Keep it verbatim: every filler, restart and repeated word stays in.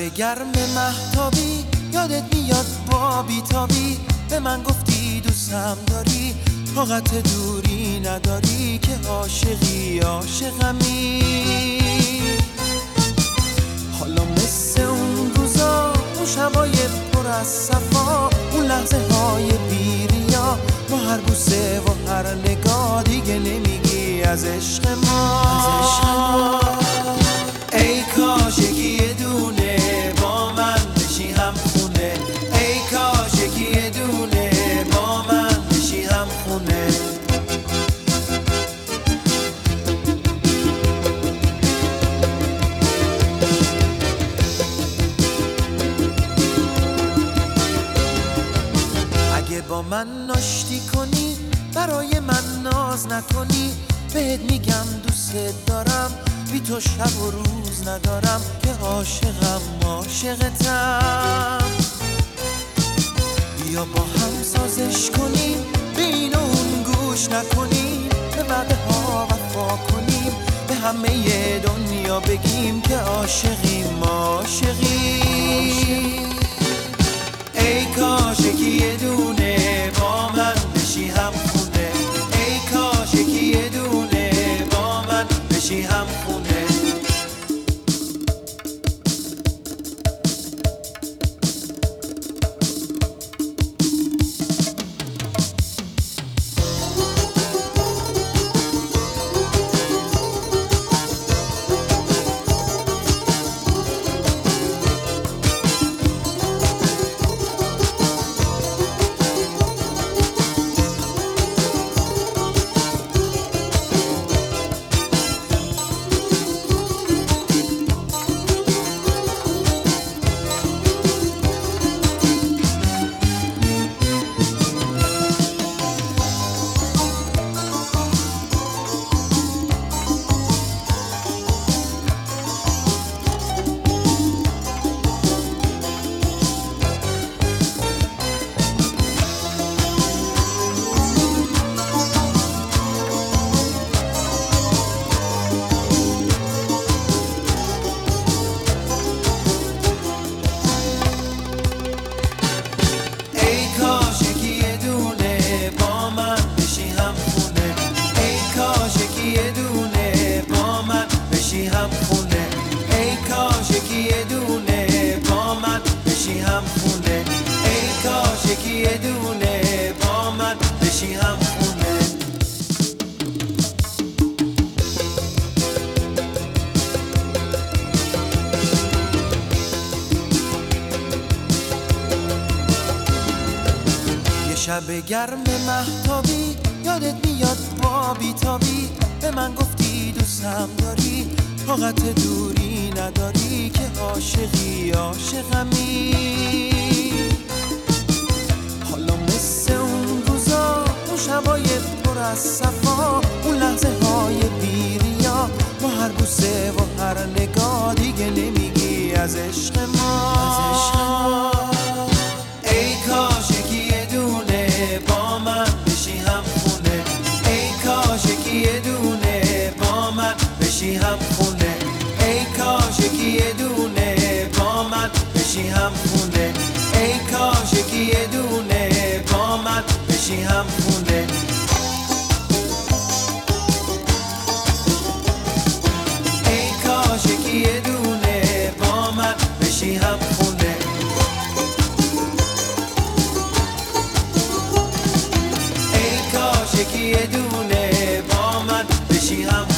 گرم مهتابی یادت میاد با بیتابی به من گفتی دوستم داری، طاقت دوری نداری که عاشقی عاشقمی. حالا مثل اون روزا، اون شبای پر از صفا، اون لحظه های بیریا، با هر بوسه و هر نگاه دیگه نمیگی از عشق ما. ای کاش یکی یه دونه با من بشی هم خونه، ای کاش یکی یه دونه با من بشی هم خونه. اگه با من آشتی کنی، برای من ناز نکنی، بهت میگم دوست دارم، بی تو شب و روز ندارم، که عاشقم عاشقتم. بیا با هم سازش کنیم، به این و اون گوش نکنیم، به وعده ها وفا کنیم، به همه دنیا بگیم که عاشقیم عاشقیم. ای کاش یکی یه دونه با من بشی هم خونه، ای کاش یکی یه دونه با من بشی هم خونه. یه دونه با من بشی هم خونه. یه شب گرم مهتابی یادت میاد با بیتابی، به من گفتی دوستم داری، طاقت دوری نداری، که عاشقی عاشقمی. حالا مثل اون روزا، اون شبای پر از صفا، اون لحظه های بیریا، با هر بوسه و هر نگاه دیگه نمیگی از عشق ما. ای کاش یکی یه دونه با من بشی هم خونه، ای کاش یکی یه دونه با من بشی هم خونه، ای کاش یکی یه دونه با من بشی هم خونه، ای کاش یکی یه دونه با من بشی هم خونه. ای کاش یکی یه دونه با من بشی هم خونه. ای کاش یکی یه دونه با من بشی هم